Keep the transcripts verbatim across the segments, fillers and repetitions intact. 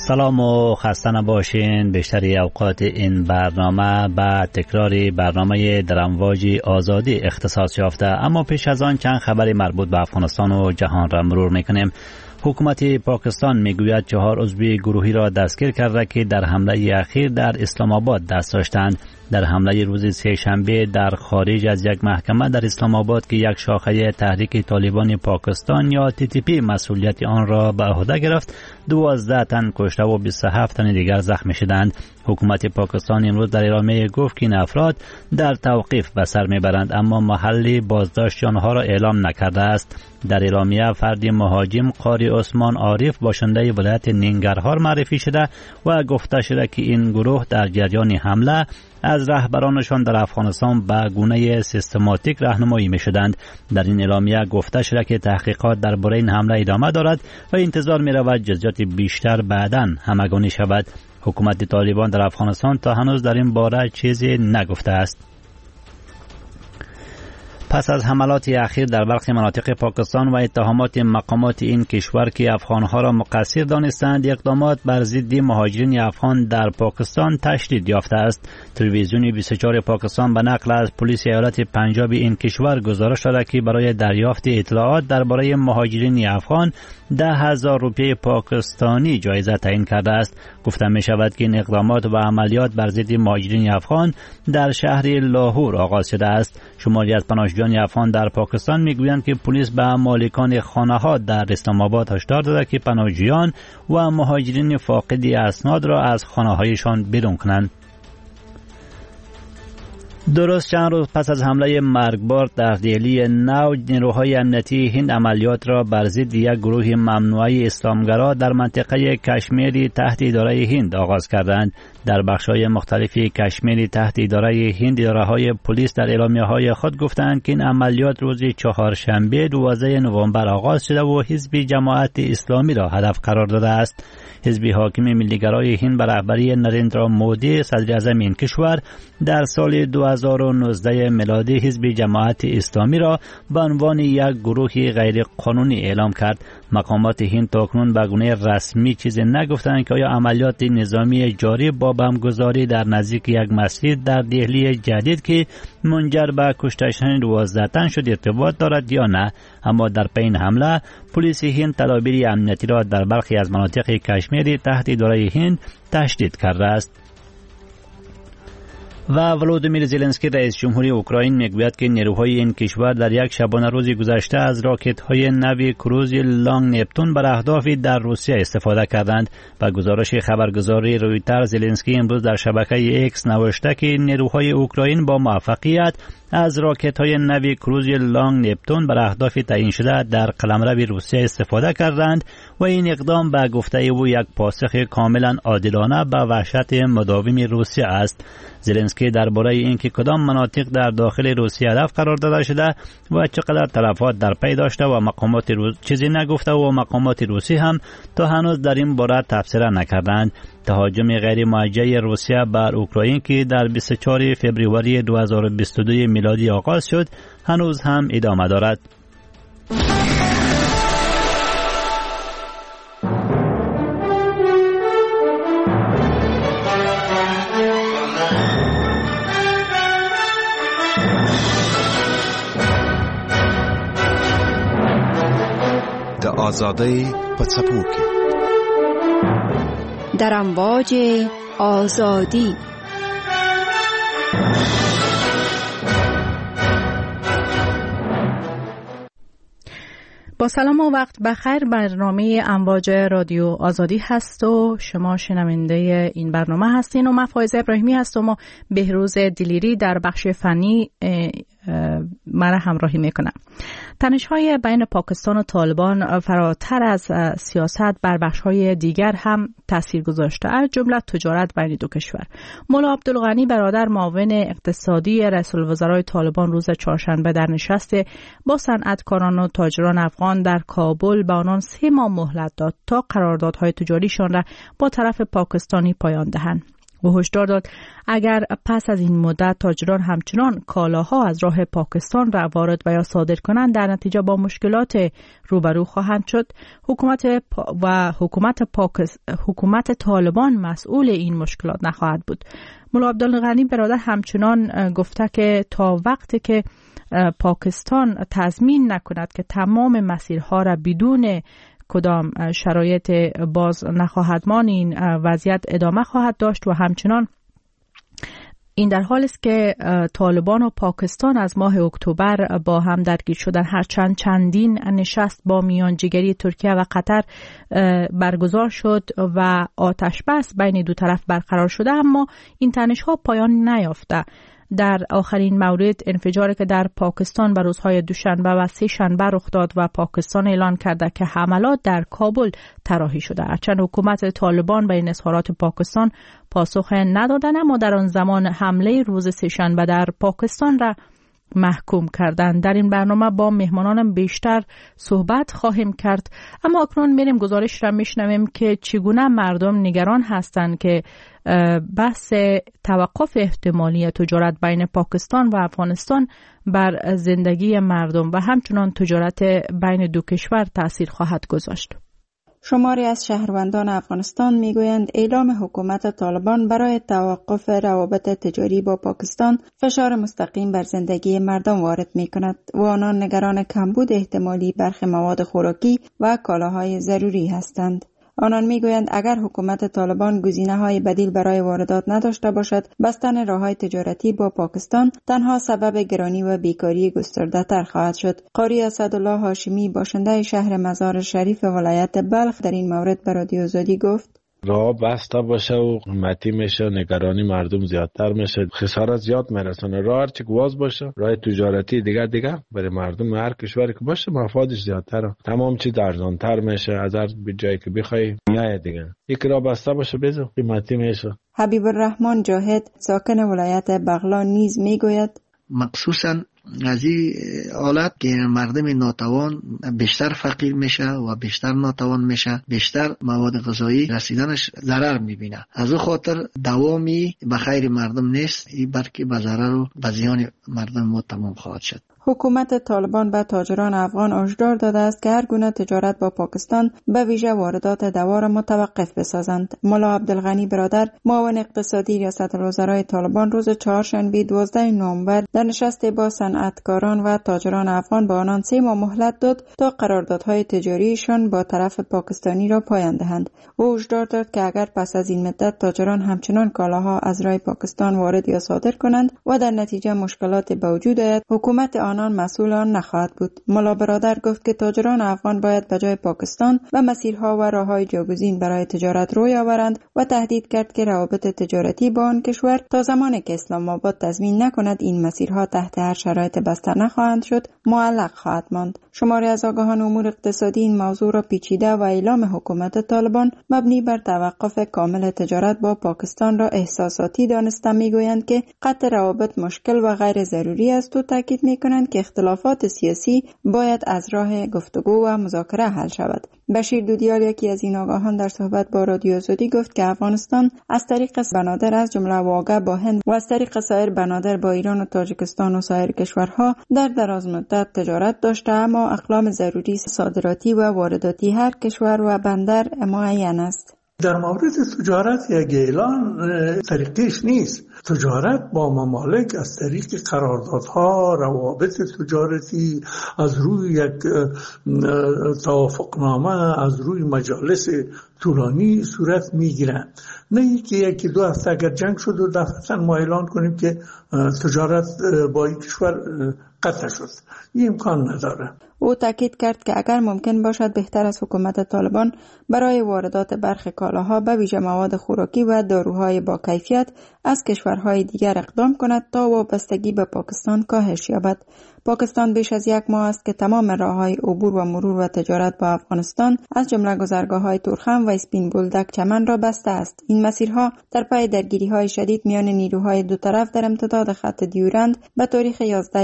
سلام و خسته نباشین. بیشتری اوقات این برنامه به تکراری برنامه در امواج آزادی اختصاص یافته، اما پیش از آن چند خبری مربوط به افغانستان و جهان را مرور میکنیم. حکومت پاکستان میگوید چهار عضو گروهی را دستگیر کرده که در حمله اخیر در اسلام آباد دست داشتند. در حمله روز سه شنبه در خارج از یک محکمه در اسلام آباد که یک شاخه تحریک طالبان پاکستان یا تی تی پی مسئولیت آن را به عهده گرفت، دوازده تن کشته و بیست و هفت تن دیگر زخمی شدند. حکومت پاکستان امروز در اعلامیه گفت که این افراد در توقیف به سر میبرند، اما محل بازداشت آنها را اعلام نکرده است. در اعلامیه فردی مهاجم قاری عثمان عارف باشنده ولایت ننگرهار معرفی شده و گفته شده که این گروه در جریان حمله از رهبرانشان در افغانستان به گونه سیستماتیک راهنمایی می‌شدند. در این اعلامیه گفته شده که تحقیقات درباره این حمله ادامه دارد و انتظار می‌رود جزئیات بیشتر بعداً همگانی شود. حکومت طالبان در افغانستان تا هنوز در این باره چیزی نگفته است. پس از حملات اخیر در برخی مناطق پاکستان و اتهامات مقامات این کشور که افغانها را مقصر دانستند، اقدامات بر ضد مهاجرین افغان در پاکستان تشدید یافته است. تلویزیون بیست و چهار پاکستان به نقل از پلیس ایالت پنجاب این کشور گزارش داده که برای دریافت اطلاعات درباره مهاجرین افغان ده هزار روپیه پاکستانی جایزه تعیین کرده است. گفته می شود که این اقدامات و عملیات بر ضد مهاجرین افغان در شهر لاهور آغاز شده است. شماری از پناهجویان افغان در پاکستان میگویند که پلیس به مالکان خانه ها در اسلام آباد هشدار داده که پناهجویان و مهاجرین فاقد اسناد را از خانه هایشان بیرون کنند. درست چند روز پس از حمله مرگبار در دهلی نو، نیروهای امنیتی هند عملیات را بر ضد یک گروه ممنوعه اسلامگرا در منطقه کشمیری تحت اداره هند آغاز کردند. در بخش‌های مختلف کشمیر تحت اداره هند، اداره‌های پلیس در اعلامیه‌های خود گفتند که این عملیات روز چهارشنبه دوازده نوامبر آغاز شده و حزب جماعت اسلامی را هدف قرار داده است. حزب حاکم ملیگرای هند به رهبری نریندرا مودی صدر اعظم این کشور در سال دو هزار و نوزده میلادی حزب جماعت اسلامی را به عنوان یک گروه غیر قانونی اعلام کرد. مقامات هند تاکنون به گونه رسمی چیزی نگفتند که آیا عملیات نظامی جاری با بمبگذاری در نزدیک یک مسجد در دهلی جدید که منجر به کشته شدن دوازده تن شد ارتباط دارد یا نه. اما در پین حمله پلیس هند تدابیر امنیتی را در برخی از مناطق کشمیر تحت اداره هند تشدید کرده است. و ولودیمیر زلنسکی رئیس جمهوری اوکراین میگوید که نیروهای این کشور در یک شبانه روز گذشته از راکت‌های نوی کروز لانگ نپتون بر اهداف در روسیه استفاده کردند. و گزارش خبرگزاری رویترز، زلنسکی امروز در شبکه ایکس نوشته که نیروهای اوکراین با موفقیت از راکت‌های نوی کروز لانگ نپتون بر اهداف تعیین شده در قلمرو روسیه استفاده کردند و این اقدام به گفته او یک پاسخ کاملا عادلانه به وحشت مداوم روسیه است. زلنسکی درباره اینکه کدام مناطق در داخل روسیه هدف قرار داده شده و چقدر تلفات در پی داشته و مقامات روس چیزی نگفته و مقامات روسی هم تا هنوز در این باره تبصره نکردند. تهاجم غیر موجه روسیه بر اوکراین که در بیست و چهار فوریه دو هزار و بیست و دو میلادی آغاز شد هنوز هم ادامه دارد. د آزادی په څپو کې در امواج آزادی. با سلام و وقت بخیر، برنامه امواج رادیو آزادی هست و شما شنونده این برنامه هستین و من فایزه ابراهیمی هستم و بهروز دلیری در بخش فنی مرا همراهی میکنم. تنش‌های بین پاکستان و طالبان فراتر از سیاست بر بخش‌های دیگر هم تاثیر گذاشته، از جمله تجارت بین دو کشور. مولا عبدالغنی برادر معاون اقتصادی رئیس الوزرای طالبان روز چهارشنبه در نشست با صنعتکاران و تاجران افغان در کابل به آنان سه ماه مهلت داد تا قراردادهای تجاریشان را با طرف پاکستانی پایان دهند. او هشدار داد اگر پس از این مدت تاجران همچنان کالاها از راه پاکستان را وارد و یا صادر کنند، در نتیجه با مشکلات روبرو خواهند شد. حکومت و حکومت پاکس... حکومت طالبان مسئول این مشکلات نخواهد بود. ملا عبدالغنی برادر همچنان گفته که تا وقتی که پاکستان تضمین نکند که تمام مسیرها را بدون کدام شرایط باز نخواهد ماند، این وضعیت ادامه خواهد داشت و همچنان این در حالی است که طالبان و پاکستان از ماه اکتبر با هم درگیر شدن. هرچند چندین نشست با میانجیگری ترکیه و قطر برگزار شد و آتش بس بین دو طرف برقرار شده، اما این تنش‌ها پایان نیافته. در آخرین مورد انفجاری که در پاکستان به روزهای دوشنبه و سه شنبه رخ داد و پاکستان اعلان کرده که حملات در کابل طراحی شده. هرچند حکومت طالبان به این اظهارات پاکستان پاسخ ندادند، اما در آن زمان حمله روز سه شنبه در پاکستان را محکوم کردند. در این برنامه با مهمانانم بیشتر صحبت خواهیم کرد، اما اکنون میریم گزارش را میشنویم که چگونه مردم نگران هستند که بحث توقف احتمالی تجارت بین پاکستان و افغانستان بر زندگی مردم و همچنان تجارت بین دو کشور تأثیر خواهد گذاشت. شماری از شهروندان افغانستان میگویند اعلام حکومت طالبان برای توقف روابط تجاری با پاکستان فشار مستقیم بر زندگی مردم وارد می کند و آنان نگران کمبود احتمالی برخی مواد خوراکی و کالاهای ضروری هستند. آنان میگویند اگر حکومت طالبان گزینه‌های بدیل برای واردات نداشته باشد، بستن راه‌های تجارتی با پاکستان تنها سبب گرانی و بیکاری گسترده‌تر خواهد شد. قاری اسدالله هاشمی باشنده شهر مزار شریف ولایت بلخ در این مورد به رادیو آزادی گفت: راه بسته باشه و قیمتی میشه، نگرانی مردم زیادتر میشه، خسارت زیاد میرسونه. راه هرچی گواز باشه، راه تجارتی دیگه دیگه برای مردم هر کشوری که باشه مفادش زیادتره، تمام چیز ارزانتر میشه از هر جایی که بخوای میای دیگه. یک راه بسته باشه بزو قیمتی میشه. حبیب الرحمن جاهد ساکن ولایت بغلان نیز میگوید مخصوصا از این حالت که مردم ناتوان بیشتر فقیر میشه و بیشتر ناتوان میشه، بیشتر مواد غذایی رسیدنش ضرر میبینه. از او خاطر دوامی به خیر مردم نیست، این بلکه به ضرر و به زیان مردم ما تمام خواهد شد. حکومت طالبان به تاجران افغان هشدار داده است که هر گونه تجارت با پاکستان به ویژه واردات دوا را متوقف بسازند. ملا عبدالغنی برادر معاون اقتصادی ریاست الوزرای طالبان روز چهارشنبه دوازده نوامبر در نشست با صنعتکاران و تاجران افغان به آنان سه ماه مهلت داد تا قراردادهای تجاریشان با طرف پاکستانی را پایان دهند. او هشدار داد که اگر پس از این مدت تاجران همچنان کالاها از راه پاکستان وارد یا صادر کنند و در نتیجه مشکلات به وجود آید، حکومت آنان مسئول آن نخواهد بود. ملا برادر گفت که تاجران افغان باید به جای پاکستان و مسیرها و راههای جایگزین برای تجارت روی آورند و تهدید کرد که روابط تجارتی با آن کشور تا زمانی که اسلام آباد تضمین نکند این مسیرها تحت هر شرایط بسته نخواهند شد معلق خواهد ماند. شماری از آگاهان امور اقتصادی این موضوع را پیچیده و اعلام حکومت طالبان مبنی بر توقف کامل تجارت با پاکستان را احساساتی دانسته میگویند که قطع روابط مشکل و غیر ضروری است و تاکید میکنند که اختلافات سیاسی باید از راه گفتگو و مذاکره حل شود. بشیر دودیال یکی از این آگاهان در صحبت با رادیو آزادی گفت که افغانستان از طریق بنادر از جمله واقع با هند و از طریق سایر بنادر با ایران و تاجیکستان و سایر کشورها در دراز مدت تجارت داشته، اما اقلام ضروری صادراتی و وارداتی هر کشور و بندر معین است. در مورد تجارت یک اعلان طریقش نیست. تجارت با ممالک از طریق قراردادها، روابط تجارتی، از روی یک توافقنامه، از روی مجالس طولانی صورت میگیرن. نه یکی یکی دو هفته اگر جنگ شد و دفعتا ما اعلان کنیم که تجارت با این کشور قطع شد. این امکان نداره. او تاکید کرد که اگر ممکن باشد بهتر از حکومت طالبان برای واردات برخی کالاها به ویژه مواد خوراکی و داروهای با کیفیت از کشورهای دیگر اقدام کند تا وابستگی به پاکستان کاهش یابد. پاکستان بیش از یک ماه است که تمام راههای عبور و مرور و تجارت با افغانستان از جمله گذرگاه‌های تورخم و اسپین بولدک چمن را بسته است. این مسیرها در پی درگیری‌های شدید میان نیروهای دو طرف در امتداد خط دیورند به تاریخ یازده اکتبر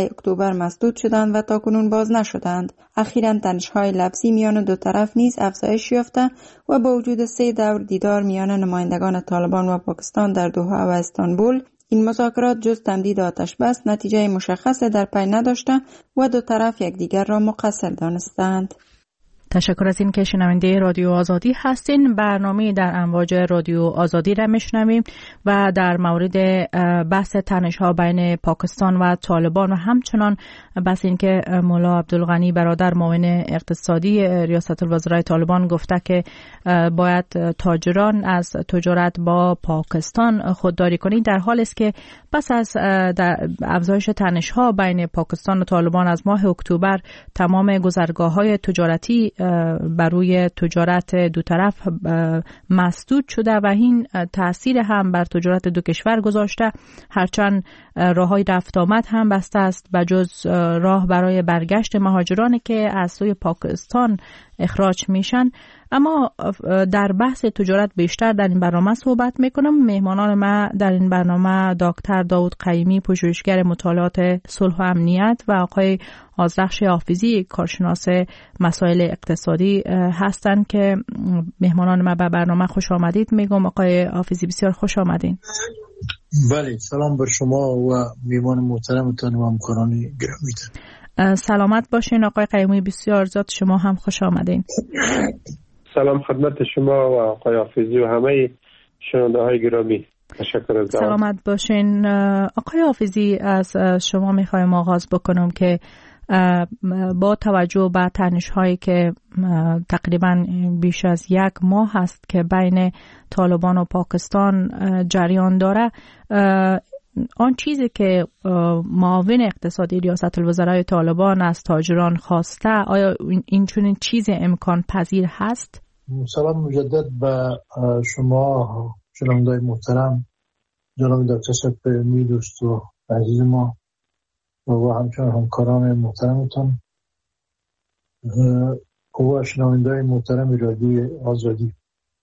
اکتبر مسدود شدند و تاکنون باز نشدند. اخیراً تنش‌های لفظی میان دو طرف نیز افزایش یافته و با وجود سه دور دیدار میان نمایندگان طالبان و پاکستان در دوحه و استانبول، این مذاکرات جز تمدید آتش بس نتیجه مشخص در پی نداشته و دو طرف یکدیگر را مقصر دانستند. تشکر از این که شنونده رادیو آزادی هستین. برنامه در امواج رادیو آزادی را میشنویم و در مورد بحث تنش‌ها بین پاکستان و طالبان و همچنان بحث این که مولا عبدالغنی برادر معاون اقتصادی ریاست الوزرای طالبان گفته که باید تاجران از تجارت با پاکستان خودداری کنند، در حالی است که پس از افزایش تنش‌ها بین پاکستان و طالبان از ماه اکتبر تمام گذرگاه‌های تجارتی بر روی تجارت دو طرف مسدود شده و این تأثیر هم بر تجارت دو کشور گذاشته، هرچند راههای رفت آمد هم بسته است بجز راه برای برگشت مهاجرانی که از سوی پاکستان اخراج میشن. اما در بحث تجارت بیشتر در این برنامه صحبت میکنم. مهمانان ما در این برنامه دکتر داود قیمی، پژوهشگر مطالعات صلح و امنیت، و آقای آذرخش حافظی، کارشناس مسائل اقتصادی هستند که مهمانان ما به برنامه خوش آمدید میگم. آقای حافظی بسیار خوش آمدین. بله، سلام بر شما و میهمان محترمتان و همکاران گرامی. سلامت باشین آقای قیمی، بسیار زیاد شما هم خوش آمدین. سلام خدمت شما و آقای حافظی و همه شنونده های گرامی. تشکر از دعوت. سلامت باشین. آقای حافظی، از شما میخوایم آغاز بکنم که با توجه به تنش هایی که تقریبا بیش از یک ماه هست که بین طالبان و پاکستان جریان داره، آن چیزی که معاون اقتصادی ریاست الوزرای طالبان از تاجران خواسته، آیا این چنین چیزی امکان پذیر هست؟ سلام مجدد به شما شنونده‌های محترم، جناب دکتر سپهری دوست و عزیز ما و همچنان همکاران محترمتان و شنونده‌های محترم رادیوی آزادی.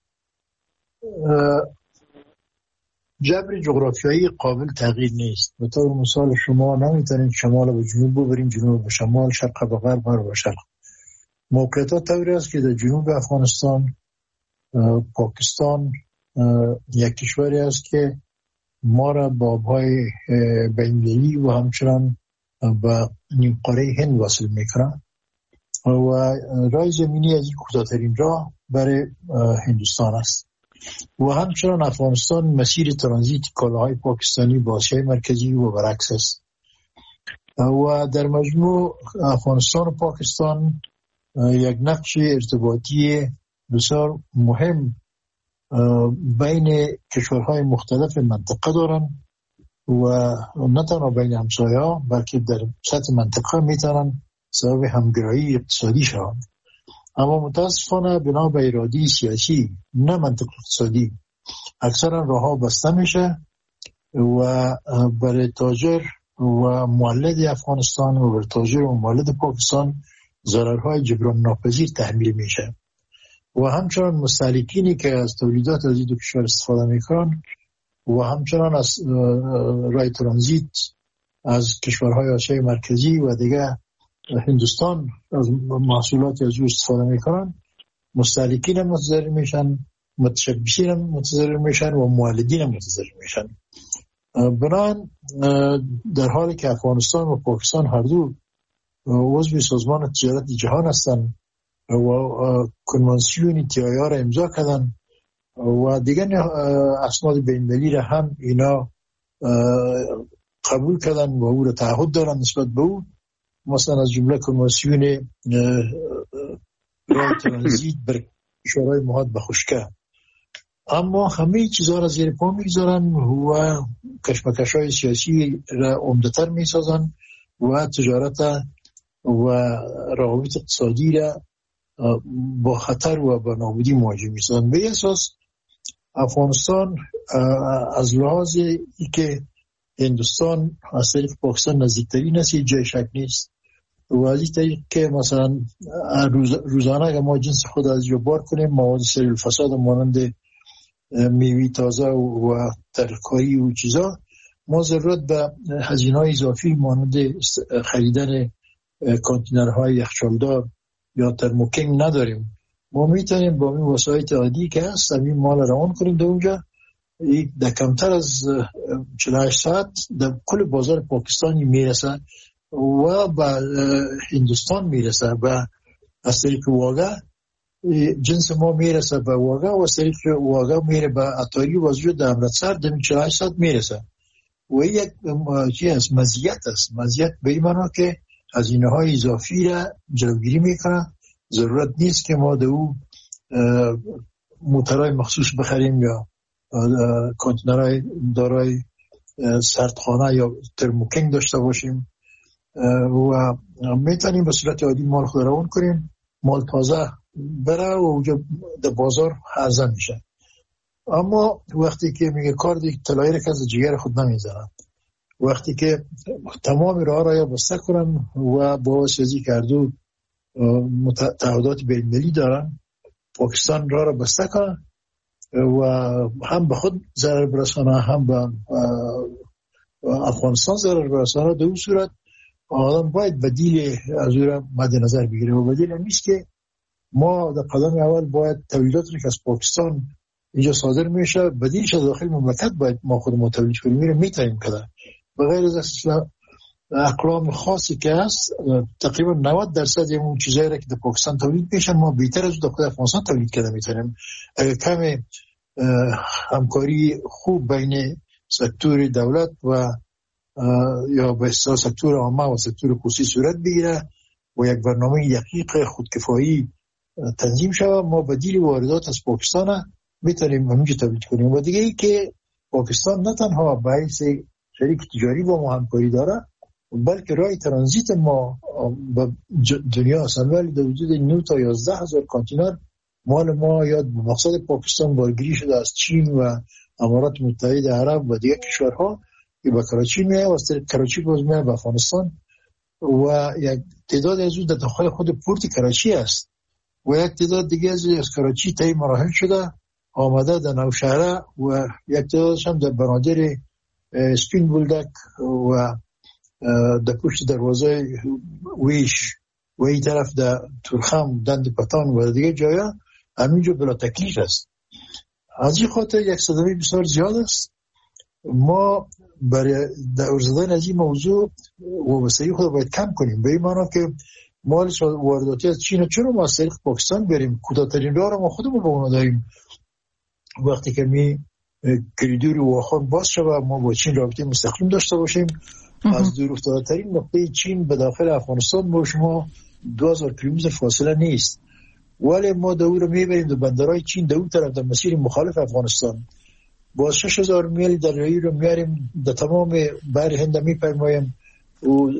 جبر جغرافیایی قابل تغییر نیست. به طور مثال شما نمیتونید شمال به جنوب ببرین، جنوب به شمال، شرق به غرب، غرب به شرق. موقعیت طوری است که در جنوب افغانستان پاکستان یک کشوری است که ما را با آبهای بین‌المللی و همچنان به نیم قاره هند وصل میکنه و راه زمینی از این کوتاه‌ترین راه برای هندوستان است و همچنان افغانستان مسیر ترانزیت کالاهای پاکستانی با آسیای مرکزی و برعکس است و در مجموع افغانستان و پاکستان یک نقش ارتباطی بسیار مهم بین کشورهای مختلف منطقه دارن و نه تنها بین همسایه‌ها بلکه در سطح منطقه میتونن سبب همگرایی اقتصادی شوند. اما متاسفانه بنا به اراده سیاسی نه منطق اقتصادی اکثرا راهها بسته میشه و برای تاجر و مولد افغانستان و برای تاجر و مولد پاکستان ضررهای جبران ناپذیر تحمیل میشه و همچنان مستهلکینی که از تولیدات از این دو کشور استفاده میکنن و همچنان از راه ترانزیت از کشورهای آسیای مرکزی و دیگه هندوستان از محصولات از او استفاده میکنن، مستهلکین هم متضرر میشن، متشبثین هم متضرر میشن و مولدین هم متضرر میشن. بنابراین در حالی که افغانستان و پاکستان هر دو عضو سازمان تجارت جهان هستند و کنوانسیون تی آی آر را امضا کردن و دیگر اسناد بین‌المللی را هم اینا قبول کردن و او را تعهد دارن نسبت به او، مثلا از جمله کنوانسیون راه ترانزیت بر کشورهای محاط به خشکی. اما همه چیزها را زیر پا میگذارن و کشمکش‌های سیاسی را عمده‌تر میسازن و تجارت و روابط اقتصادی را با خطر و با نابودی مواجه میسازن. به اساس افغانستان از لحاظ ای که هندوستان از طریق پاکستان نزدیکترین است جای شک نیست و از این طریق که مثلا روز روزانه اگر ما جنس خود از جو بار کنیم مواد سریع الفساد مانند میوه تازه و ترکاری و چیزا ما ضرورت به هزینه‌های اضافی مانند خریدن کانتینرهای یخچالدار یا ترموکینگ نداریم. ما میتونیم با این وسایل عادی که هست این مال روان کنیم در اونجا. در کمتر از چهل و هشت ساعت در کل بازار پاکستانی میرسه و به هندوستان میرسه و از طریق واگا جنس ما میرسه به واگا و از طریق واگا میره به اتاری و از در امرتسر در چهل و هشت ساعت میرسه و یک چیز مزیت است. مزیت به این معنی که هزینه های اضافی را جلوگیری میکنه. ضرورت نیست که ما دو موترهای مخصوص بخریم یا کانتینرهای دارای سردخانه یا ترموکینگ داشته باشیم و میتونیم به صورت عادی مال خود روان کنیم. مال تازه بره و اونجا در بازار ارزان میشه. اما وقتی که میگه کار دیگه طلایی را که از جگر خود نمیزنن، وقتی که تمام راه را یا بسته کنن و با سازی کردو تعهدات بین‌المللی دارن، پاکستان راه را بسته کنن و هم به خود ضرر برسانه هم به افغانستان ضرر برسانه، در اون صورت آدم باید بدیل از او را مد نظر بگیره و بدیل نیست که ما در قدم اول باید تولیدات رو که از پاکستان اینجا صادر میشه بدیلش از داخل مملکت باید ما خودمون تولید کنیم. میره میتونیم کده بغیر از اقلام خاصی که هست تقریبا نود درصد اون چیزایی را که در پاکستان تولید میشه ما بیشتر از در افغانستان تولید کرده میتونیم. اگر کم همکاری خوب بین سکتور دولت و یا به اصطلاح سکتور عامه و سکتور خصوصی صورت بگیره و یک برنامه دقیق خودکفایی تنظیم شود، ما بدیل واردات از پاکستان میتونیم همینجا تولید کنیم. و دیگه ای که پاکستان نه تنها به حیث شریک تجاری با ما همکاری داره بلکه راه ترانزیت ما به دنیا هست. ولی در وجود نه تا یازده هزار کانتینر مال ما یا به مقصد پاکستان بارگیری شده از چین و امارات متحده عرب و دیگر کشورها که به کراچی میه و از کراچی باز میه به افغانستان و یک تعداد از اون در داخل خود پورت کراچی است و یک تعداد دیگه از کراچی طی مراحل شده آمده در نوشهره و یک تعدادش هم در بنادر سپین بولدک و در پشت دروازه ویش و این طرف در تورخم دند پتان و دیگه جایا همینجا بلا تکلیف است. از این خاطر یک صدمه بسیار زیاد است. ما برای دور زدن از این موضوع وابستگی خود باید کم کنیم به این معنی که مال وارداتی از چین چون ما از طریق پاکستان بریم کوتاه‌ترین راه را ما خودمون به اون داریم. وقتی که می کریدور واخان باز شد ما با چین رابطه مستقیم داشته باشیم از دور افتاده‌ترین نقطه چین به داخل افغانستان با شما دو هزار کیلومتر فاصله نیست، ولی ما دور میبریم در بندرهای چین در اون طرف در مسیر مخالف افغانستان با شش هزار میل دریایی رو میاریم در تمام بحر هند میپیماییم و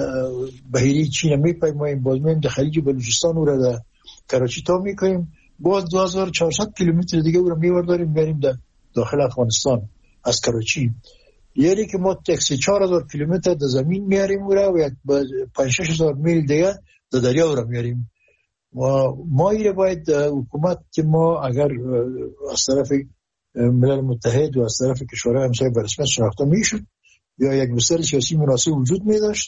بحیره چین میپیماییم باز میایم در خلیج بلوچستان رو در کراچی تا میکنیم باز دو هزار و چهارصد کیلومتر دیگه رو میورداریم میاریم در داخل افغانستان از کراچی. یعنی که ما تکسی چهار هزار کیلومتر در زمین میاریم و یک پنج شش هزار میل دیگه در دریا رو میاریم. و ما ایره باید حکومت که ما اگر از طرف ملل متحد و از طرف کشورهای همسایه به رسمیت شناخته میشد یا یک بستر سیاسی مناسب وجود میداشت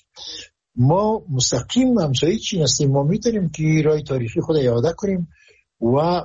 ما مستقیم همسایه چین هستیم، ما میتونیم که راه تاریخی خود اعاده کنیم و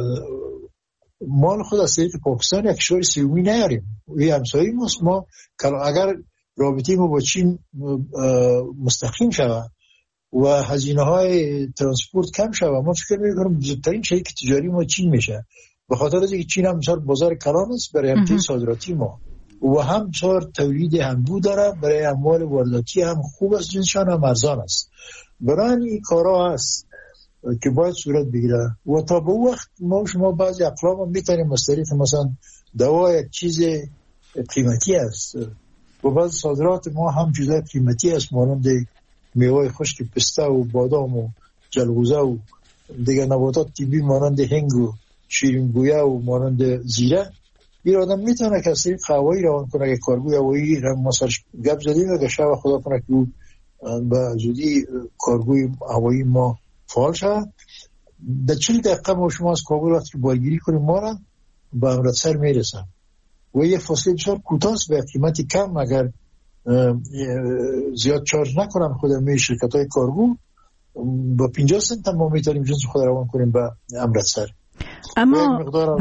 مال خود از طریق پاکستان یک کشور سومی نیاریم. این همسایه ماست. ما اگر رابطه ما با چین مستقیم شود و هزینه های ترانسپورت کم شود ما فکر میکنم بزرگترین شریک تجاری ما چین میشه، به خاطر از اینکه چین هم مثلا بازار کلان است برای همچین صادراتی ما و هم مثلا تولید انبوه داره برای اموال وارداتی هم خوب است، جنسشان هم ارزان است. برای این کارا هست که باید صورت بگیره و تا به وقت ما شما بعضی اقلام هم میتونیم از طریق مثلا دوا یک چیز قیمتی است و بعض صادرات ما هم چیزای قیمتی است مانند میوه خشک پسته و بادام و جلغوزه و دیگر نباتات طبی مانند هنگ و شیرین گویه و مانند زیره. این آدم میتونه که از طریق هوایی روان کنه که کارگوی هوایی را ما سرش گپ زدیم و شب خدا کنه که به زودی کارگوی هوایی ما فعال شد. در چهل دقیقه ما شما از کابل وقتی که بارگیری کنیم ما را به امرتسر میرسن و یه فاصله بسیار کوتاه به قیمت کم اگر زیاد چارج نکنن خود می شرکت های کارگو با پنجاه سنت هم ما میتونیم جنس خود روان کنیم به امرتسر. اما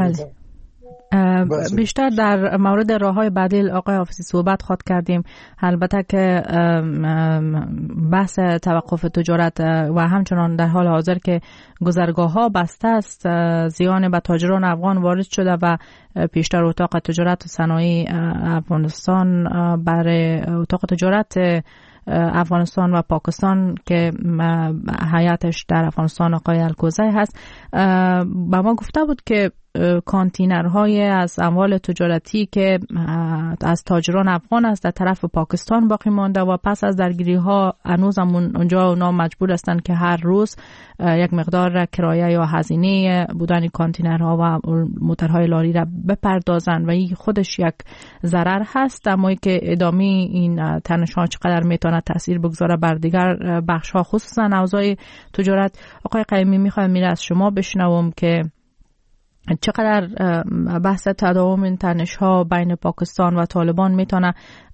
بیشتر در مورد راه‌های بدیل آقای حافظی صحبت خواهد کردیم. البته که بحث توقف تجارت و همچنان در حال حاضر که گذرگاه‌ها بسته است، زیان به تاجران افغان وارد شده و پیشتر اتاق تجارت و صنایع افغانستان برای اتاق تجارت افغانستان و پاکستان که هیئتش در افغانستان آقای الکوزی هست با ما گفته بود که کانتینرهای از اموال تجارتی که از تاجران افغان است در طرف پاکستان باقی مانده و پس از درگیری ها هنوز هم اونجا اونا مجبور هستند که هر روز یک مقدار کرایه یا هزینه بودن کانتینرها و موترهای لاری را بپردازند و این خودش یک ضرر هست. اما که ادامه این تنش‌ها چقدر میتونه تاثیر بگذاره بر دیگر بخش‌ها خصوصا اوضاع تجارت. آقای قیمی میخوایم میره از شما بشنوم که چقدر بحث تداوم این تنش‌ها بین پاکستان و طالبان میتونه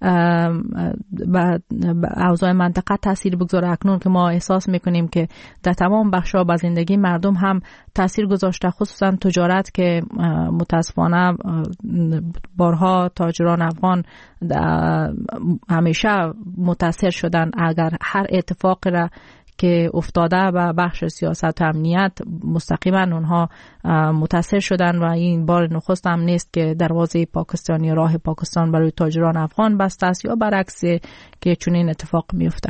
به اوضاع منطقه تاثیر بگذاره، اکنون که ما احساس میکنیم که در تمام بخش‌ها به زندگی مردم هم تاثیر گذاشته، خصوصا تجارت که متاسفانه بارها تاجران افغان همیشه متاثر شدن. اگر هر اتفاقی را که افتاده و بخش سیاست و امنیت مستقیما اونها متاثر شدن و این بار نخست هم نیست که دروازه پاکستان یا راه پاکستان برای تاجران افغان بسته است یا برعکس که چنین اتفاق میفته.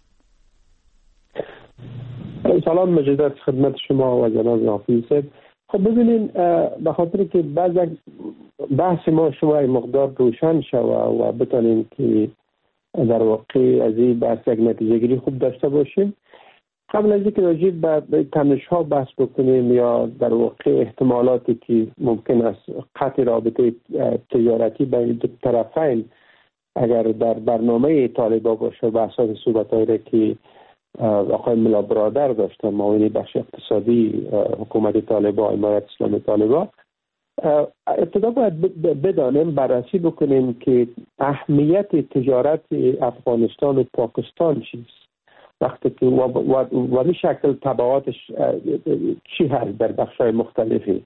سلام مجدد خدمت شما و جناب حافظ صاحب. خب ببینین به خاطر که بعض بحث ما شما مقدار روشن شود و بتونیم که در واقع از این بحث یک نتیجه گیری خوب داشته باشیم، قبل از اینکه راجع به تنش‌ها بحث بکنیم یا در واقع احتمالاتی که ممکن است قطع رابطه تجارتی بین دو طرفین اگر در برنامه طالبان باشه به اساس صحبت‌هایی را که آقای ملا برادر داشتن معاون بخش اقتصادی حکومت طالبان امارت اسلامی طالبان، ابتدا باید بدانیم بررسی بکنیم که اهمیت تجارت افغانستان و پاکستان چیست وقتی که و, و, و به شکل تبعاتش چی هست در بخش‌های مختلفی.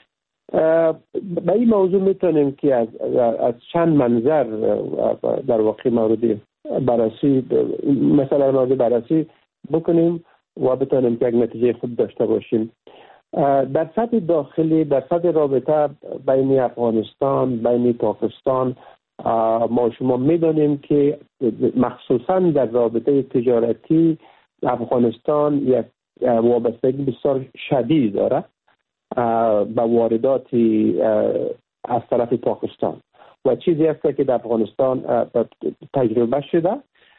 به این موضوع میتونیم که از, از چند منظر در واقع مورد بررسی مثلا مورد بررسی بکنیم و بتونیم که یک نتیجه خوب داشته باشیم. در سطح داخلی، در سطح رابطه بین افغانستان بین پاکستان، ما شما میدانیم که مخصوصا در رابطه تجارتی افغانستان یک وابستگی بسیار شدید داره به واردات از طرف پاکستان و چیزی است که در افغانستان تجربه شده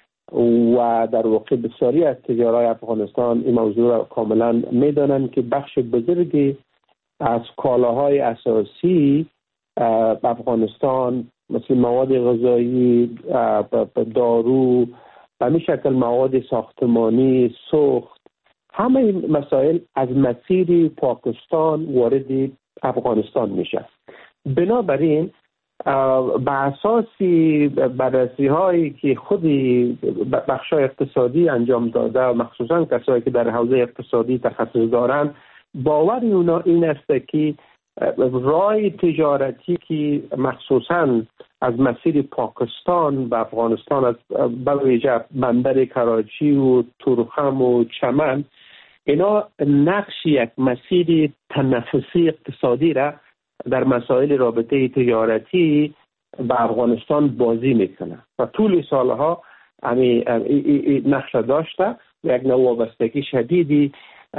و در واقع بسیاری از تجارای افغانستان این موضوع را کاملا میدانند که بخش بزرگی از کالاهای اساسی افغانستان مثل مواد غذایی، دارو و همین شکل مواد ساختمانی، سوخت، همه این مسائل از مسیر پاکستان وارد افغانستان میشه. بنابراین به اساس بررسی هایی که خودی بخش اقتصادی انجام داده و مخصوصا کسایی که در حوزه اقتصادی تخصص دارن، باور اونا این است که راه تجارتی که مخصوصا از مسیر پاکستان به افغانستان از به ویژه بندر کراچی و تورخم و چمن، اینا نقش یک مسیر تنفسی اقتصادی را در مسائل رابطه تجارتی به افغانستان بازی میکنه و طول سالها همی نقش داشته و یک نوع وابستگی شدیدی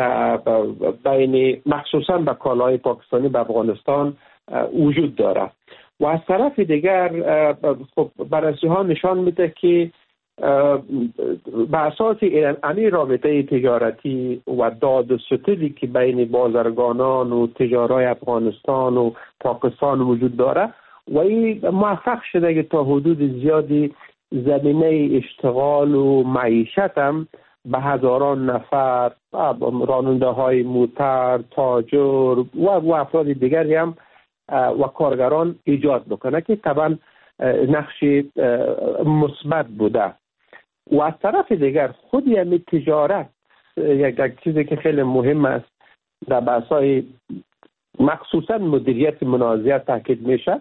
بین مخصوصا به کالای پاکستانی به افغانستان وجود داره. و از طرف دیگر خب بررسی ها نشان میده که به اساس این رابطه تجارتی و داد و ستدی که بین بازرگانان و تجارای افغانستان و پاکستان وجود داره و این موفق شده که تا حدود زیادی زمینه اشتغال و معیشت هم به هزاران نفر راننده های موتر، تاجر و, و افراد دیگری هم و کارگران ایجاد بکنه که طبعا نقش مثبت بوده. و از طرف دیگر خود یعنی تجارت یک چیزی که خیلی مهم است در بحث‌های مخصوصا مدیریت منازعات تاکید میشه.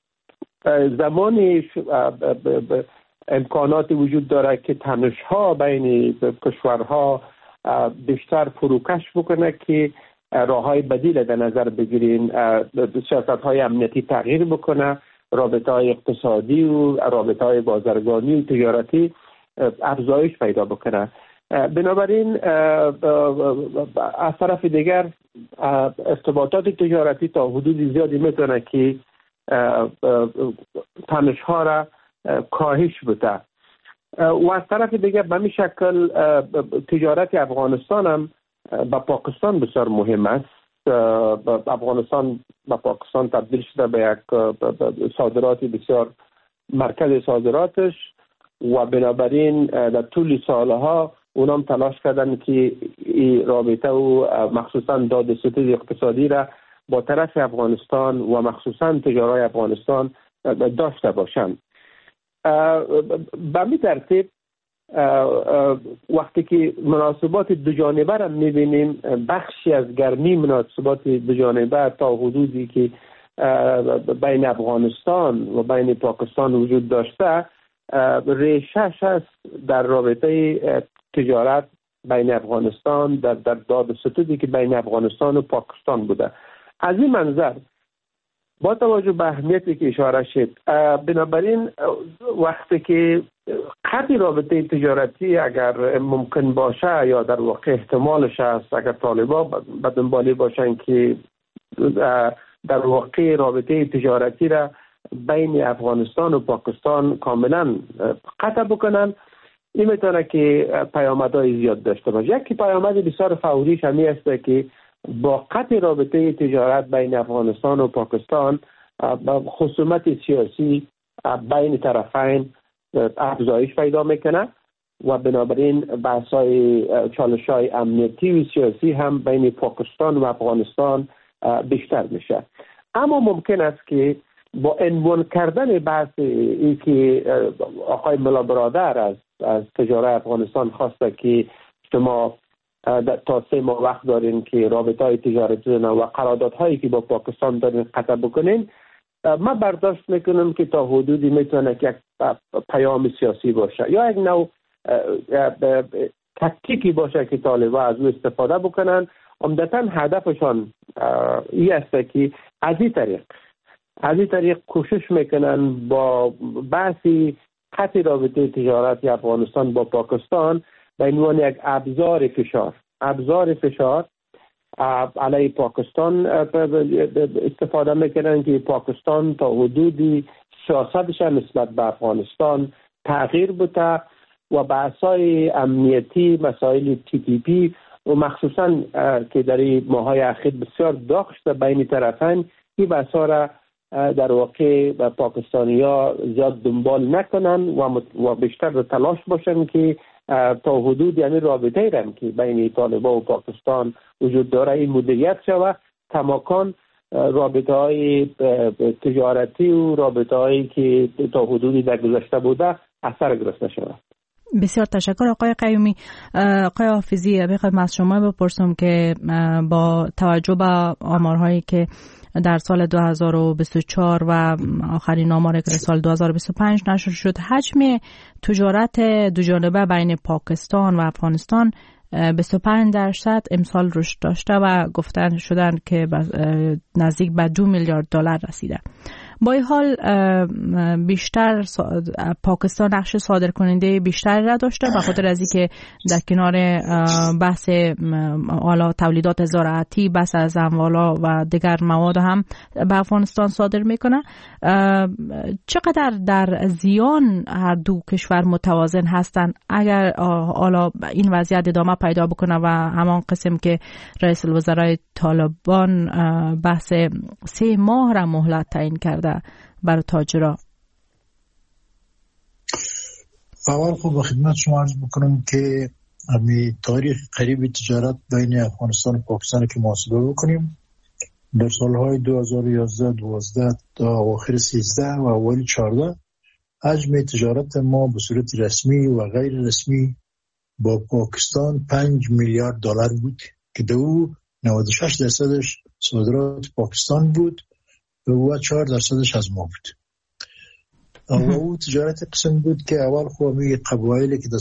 زمانی امکانات وجود داره که تنش‌ها بین کشورها بیشتر فروکش بکنه که راه‌های بدیل در نظر بگیرین، سیاست‌های امنیتی تغییر بکنه، رابطه‌های اقتصادی و رابطه‌های بازرگانی و تجارتی افزایش پیدا بکنه. بنابراین از طرف دیگر ارتباطات تجارتی تا حدود زیادی میتونه که تنش‌ها را کاهش بده. و از طرف دیگر به این شکل تجارت افغانستان هم با پاکستان بسیار مهم است. افغانستان با پاکستان تبدیل شده به یک صادراتی بسیار مرکز صادراتش و بنابراین در طول سالها اونام تلاش کردن که این رابطه و مخصوصا دادستد اقتصادی را با طرف افغانستان و مخصوصا تجارای افغانستان داشته باشند. به این ترتیب وقتی که مناسبات دو جانبه را میبینیم، بخشی از گرمی مناسبات دو جانبه تا حدودی که بین افغانستان و بین پاکستان وجود داشته ریشه‌اش است در رابطه تجارت بین افغانستان، در در دادستدی که بین افغانستان و پاکستان بوده. از این منظر با توجه به اهمیتی که اشاره شد، بنابراین وقتی که قطع رابطه تجارتی اگر ممکن باشه یا در واقع احتمالش است، اگر طالبان به دنبالی باشن که در واقع رابطه تجارتی را بین افغانستان و پاکستان کاملا قطع بکنن، این میتونه که پیامدهای زیاد داشته باشه. یکی پیامد بسیار فوریش همین است که با قطع رابطه تجارت بین افغانستان و پاکستان خصومت سیاسی بین طرفین افزایش پیدا میکنه و بنابراین بحث‌های چالش‌های امنیتی و سیاسی هم بین پاکستان و افغانستان بیشتر میشه. اما ممکن است که با عنوان کردن بحث این که آقای ملا برادر از از تجارت افغانستان خواسته که شما تا سه ماه وقت دارین که رابطه‌های تجارتی و قراردادهایی که با پاکستان دارین قطع بکنین، من برداشت میکنم که تا حدودی میتونه که یک پیام سیاسی باشه یا یک نوع تکتیکی باشه که طالبان از او استفاده بکنن. عمدتاً هدفشان این است که از این طریق از این طریق کوشش میکنن با بحثی قطع رابطه تجارتی افغانستان با پاکستان به عنوان یک ابزار فشار ابزار فشار علیه پاکستان استفاده میکنن که پاکستان تا حدودی سیاستش نسبت به افغانستان تغییر بده و بحث‌های امنیتی، مسائل تی پی پی و مخصوصا که در این ماهای اخیر بسیار داغ شده بین طرفین، این بحث‌ها را در واقع پاکستانی‌ها زیاد دنبال نکنن و, و بیشتر تلاش باشن که تا حدود یعنی رابطه رم که بین طالبان و پاکستان وجود داره این مدیریت شود، کماکان رابطه های تجارتی و رابطه هایی که تا حدودی در گذشته بوده اثر گرفته شود. بسیار تشکر آقای قیومی. آقای حافظی، بخوایم از شما بپرسم که با توجه به آمارهایی که در سال دو هزار و بیست و چهار و آخرین آمار که سال دو هزار و بیست و پنج نشر شد، حجم تجارت دوجانبه بین پاکستان و افغانستان بیست و پنج درصد امسال رشد داشته و گفتن شدن که نزدیک به دو میلیارد دلار رسیده. با این حال بیشتر پاکستان نقش صادر کننده بیشتری را داشته به خاطر از اینکه در کنار بحث حالا تولیدات زراعتی، بحث از اموالا و دیگر مواد هم به افغانستان صادر میکنه. چقدر در زیان هر دو کشور متوازن هستند اگر حالا این وضعیت ادامه پیدا بکنه و همان قسم که رئیس الوزرای طالبان بحث سه ماه را مهلت تعیین کرده برای تاجرها؟ اول خب به خدمت شما عرض بکنم که همین تاریخ قریب تجارت بین افغانستان و پاکستان که محاسبه بکنیم، در سالهای دو هزار و یازده دوازده تا آخر سیزده و اوایل چهارده حجم تجارت ما به صورت رسمی و غیر رسمی با پاکستان پنج میلیارد دلار بود که دو نود و شش درصدش صادرات پاکستان بود و چهار درصدش از ما بود. و او تجارت قسم بود که اول خواهی قبایلی که